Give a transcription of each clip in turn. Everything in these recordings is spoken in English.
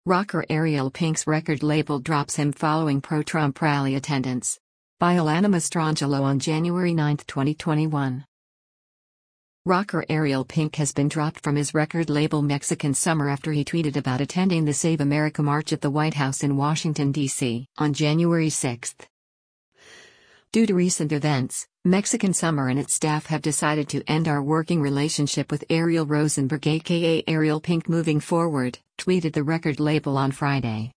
Rocker Ariel Pink's record label drops him following pro-Trump rally attendance. By Alana Mastrangelo on January 9, 2021. Rocker Ariel Pink has been dropped from his record label Mexican Summer after he tweeted about attending the Save America March at the White House in Washington, D.C. on January 6. Due to recent events, Mexican Summer and its staff have decided to end our working relationship with Ariel Rosenberg aka Ariel Pink moving forward, tweeted the record label on Friday.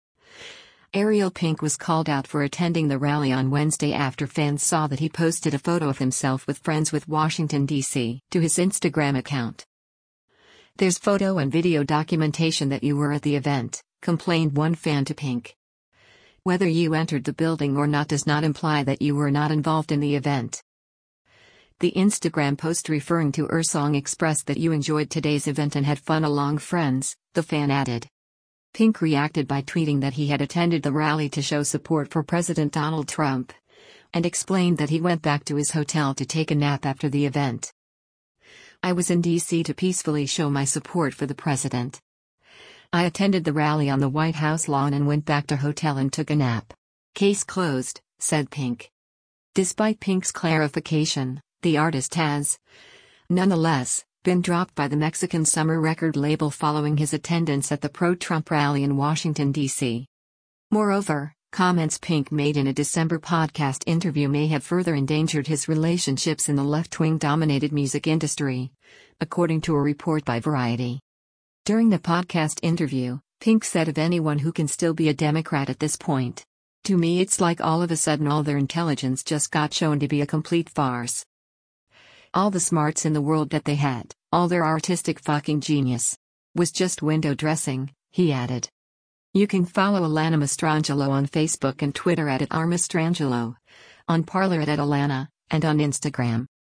Ariel Pink was called out for attending the rally on Wednesday after fans saw that he posted a photo of himself with friends with Washington, D.C. to his Instagram account. "There's photo and video documentation that you were at the event," complained one fan to Pink. "Whether you entered the building or not does not imply that you were not involved in the event." The Instagram post referring to Song expressed that you enjoyed today's event and had fun along friends, the fan added. Pink reacted by tweeting that he had attended the rally to show support for President Donald Trump, and explained that he went back to his hotel to take a nap after the event. "I was in D.C. to peacefully show my support for the president. I attended the rally on the White House lawn and went back to hotel and took a nap. Case closed," said Pink. Despite Pink's clarification, the artist has, nonetheless, been dropped by the Mexican Summer record label following his attendance at the pro-Trump rally in Washington, D.C. Moreover, comments Pink made in a December podcast interview may have further endangered his relationships in the left-wing dominated music industry, according to a report by Variety. During the podcast interview, Pink said of anyone who can still be a Democrat at this point, "To me it's like all of a sudden all their intelligence just got shown to be a complete farce. All the smarts in the world that they had, all their artistic fucking genius, was just window dressing," he added. You can follow Alana Mastrangelo on Facebook and Twitter at @rmastrangelo, on Parler @Alana, and on Instagram